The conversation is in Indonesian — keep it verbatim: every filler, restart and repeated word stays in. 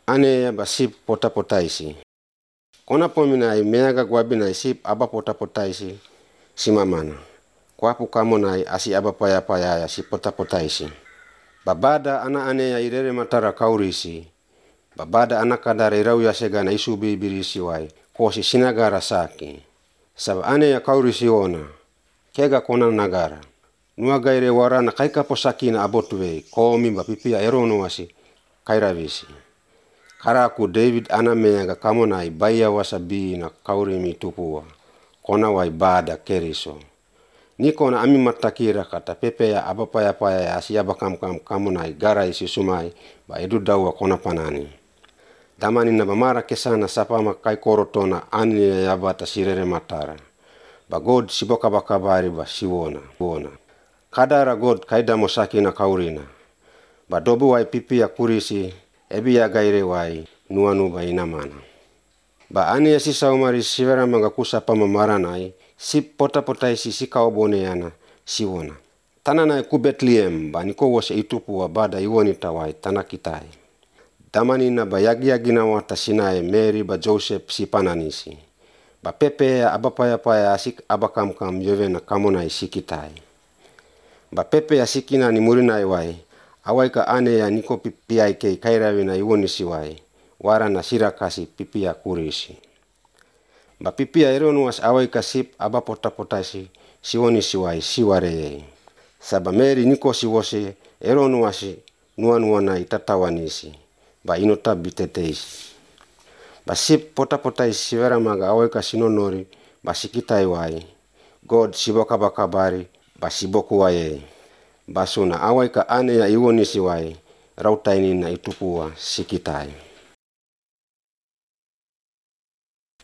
ane ba sip pota-potaisi. Kona pominai meaga guabinai sip aba pota-potaisi si mamana. Kwapu kamonai asi aba paya-paya si pota-potaisi. Babada ana ane ya irere matara kaurisi. Babada ana kadare irau ya segana isu bibirisi wai. Kosi sinagara saki. Sab ane ya kaurisi ona. Kega kona nagara. Nua gaire warana kaika posaki na abotuwe. Komi bapipia erono wasi kairavisi. Karaku David ana meaga kamonai baya wasabi na kaurimi tupua. Kona wai bada keriso. Niko na ami matakira kata pepe ya abapaya paya ya asi abakam kam kamonai gara isi sumai ba edu dawa kona panani. Damani na bamara kesana sapama kai korotona ani ya yabata sirere matara. Ba God siboka bakabari ba siwona. Wona. Kadara God kaida mosaki na kaurina. Ba dobu wai pipi ya kurisi ebi ya gaire wai nuanu ba inamana. Ba ani ya sisa umari sivera mangakusa pamamaranai sip pota-potai si sikao boneana siwona. Tananai ku Bethlehem ba niko wase itupu wa bada iwoni tawai tanakitai. Damani na ba yagi-yagi na wata sinae Mary ba Joseph si pananisi. Ba pepe ya abapaya-paya asik abakam-kam yove na kamonai sikitai. Ba pepe ya sikina ni murinai wai. Awai ka ane ya niko pipiai kei kairawi na iwoni siwai. Wara na sirakasi pipia kurisi. Ba pipia eronu was awai ka sip aba pota-potasi siwoni siwai siwareye. Saba Mary niko siwose eronu wasi nuan-nuana itatawanisi. Ba inota biteteisi. Ba sip pota-potai sivera maga awai ka sinonori ba sikitai wai. God siboka bakabari ba siboku waye. Basuna awai ka ane ya iwoni siwai. Rautaini na itupua sikitai.